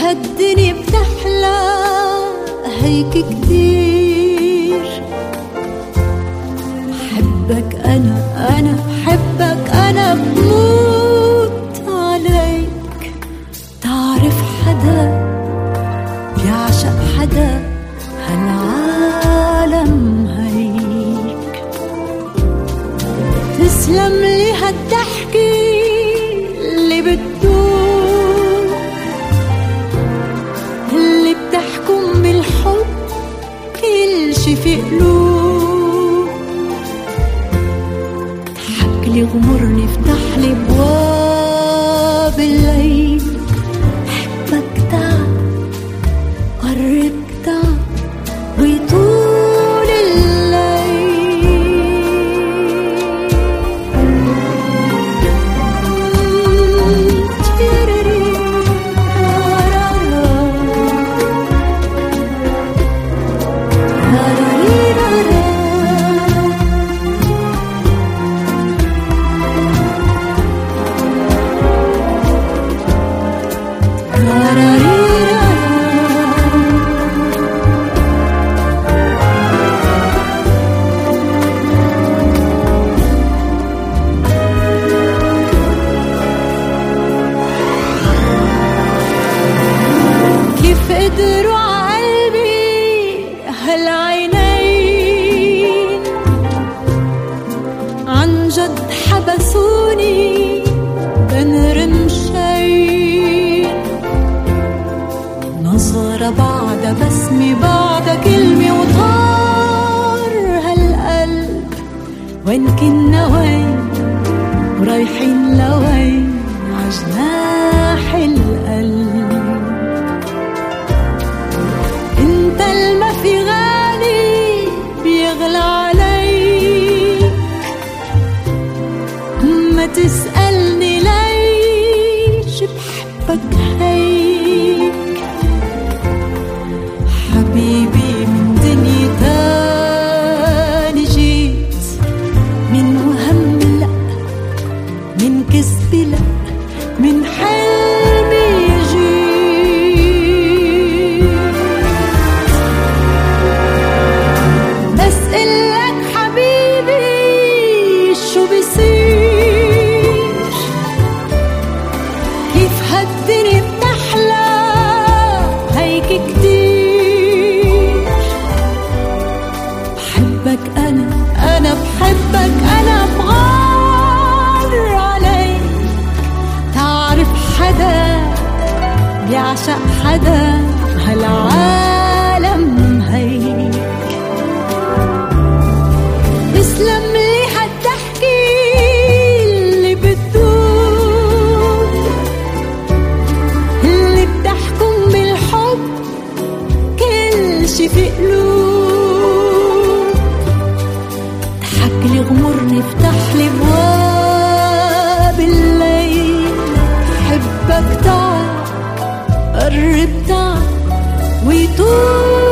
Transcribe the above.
هالدنيا بتحلى هيك كتير. بحبك أنا بحبك أنا بموت عليك. تعرف حدا بيعشق حدا هالعالم هيك. تسلم لي هالضحكة اللي بتدور، اللي بتحكم بالحب كل شي في قلوب. اضحك لي غمرني افتح لي بواب الليل. بحبك تعال قرب تعال ويطول قدروا عقلبي هالعينين. عن جد حبسوني بين رمشين. نظرة بعد بسمة بعد كلمة وطار هالقلب. وين كنا وين ورايحين لوين عجناح القلب. انت الما في غالي بيغلى عليك. ما تسألني ليش بحبك هيك. حبيبي من دنيا تاني جيت. من وهم لا من كذب لا من حلمي هالدنيا بتحلى هيك كتير. بحبك أنا بحبك أنا بغار عليك. تعرف حدا بيعشق حدا هالعالم هيك. اسلم لي هالضحكة اللي بتدور، اللي بتحكم بالحب كل شي في قلوب. اضحك لي غمرني افتح لي بواب الليل. بحبك تعال قرب تعال ويطول